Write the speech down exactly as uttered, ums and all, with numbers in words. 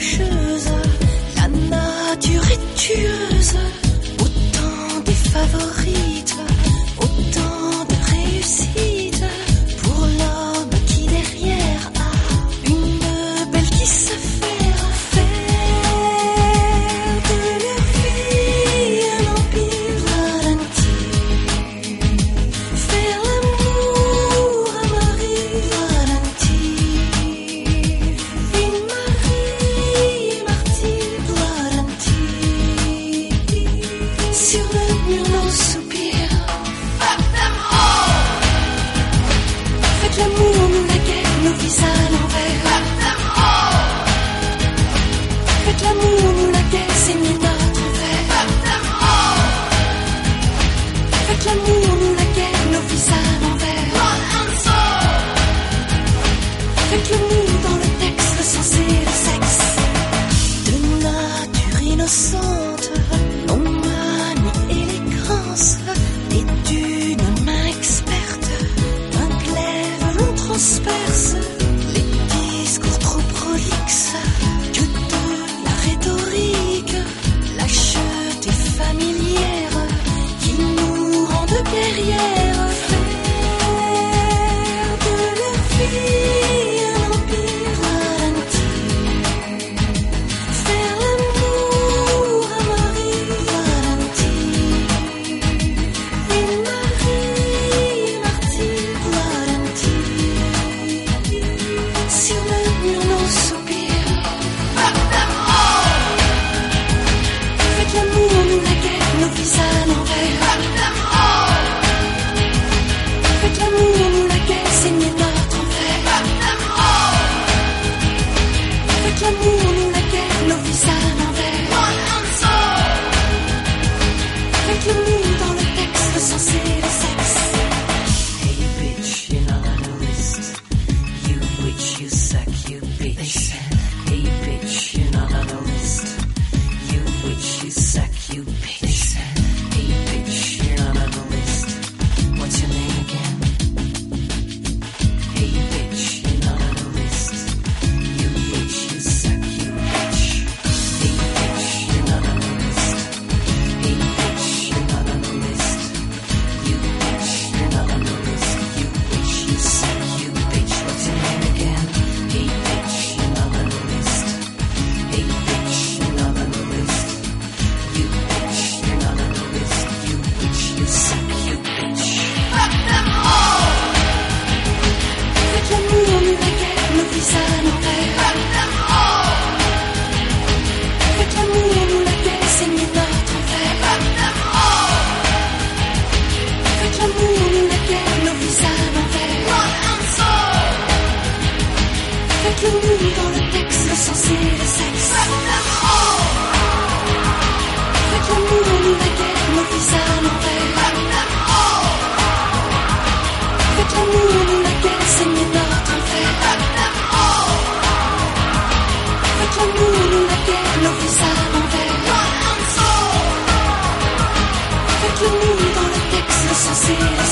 fâcheuse, la nature est tueuse. Autant des favorites, autant de réussites pour l'homme qui derrière a une belle qui se faire faire de leur vie un empire ralenti. Faire l'amour à Marie ralenti. Une Marie martyre ralenti. Sur le mur nos soupirs. Fuck them all. Faites l'amour, nous la guerre, nos vies à l'envers. Fuck them all. Faites l'amour, nous la guerre, c'est mis notre enfer. Fuck them all. Faites l'amour, nous la guerre, nos vies à l'envers. Run and soul. Faites l'amour dans le texte, le sens et le sexe. De nature innocente, non manie élégance, et d'une main experte, un glaive l'on transperce les discours trop prolixes que de la rhétorique, lâcheté familière qui nous rend de guerrières. Faire de leur vie un empire ralenti. Faire l'amour à Marie ralenti. Une Marie martyre ralenti. Sur le mur nos soupirs. Fuck them all. Faites l'amour, nous la guerre, nos vies à l'envers. Fuck them all. Faites l'amour, nous la guerre, c'est mis notre enfer. Fuck them all. Faites l'amour, nous la guerre, nos vies à l'envers. Run and soul. Faites l'amour dans le texte, le sens et le sexe. Hey bitch, you're not on the list. You witch, you suck, you bitch. Hey bitch, you're not on the list. You witch, you suck, you bitch. Hey bitch, you're not on the list. What's your name again? Hey bitch, you're not on the list. You witch, you suck, you bitch. Hey bitch, you're not on the list. Hey bitch, you're not on the list. You bitch, you're not on the list. You witch, you suck, you bitch. What's your name again? Hey bitch, you're not on the list. Hey bitch, you're not on the list. You bitch, you're not on the list. You witch, you suck, you bitch. Fuck them all. Faites l'amour, nous la guerre, nos vies à l'envers. Fuck them all. Faites l'amour, nous la guerre, c'est mis notre enfer. Fuck them all. Faites l'amour, nous la guerre, nos vies à l'envers. Run and soul. Faites l'amour dans le texte, le sens et le sexe. Fuck them all. Faites l'amour, nous la guerre, nos vies à l'envers. Fuck them all. Faites l'amour, nous la guerre, c'est mis notre enfer. Fuck them all. Faites l'amour, nous la guerre, nos vies à l'envers. Run and soul. Faites l'amour dans le texte, le sens et le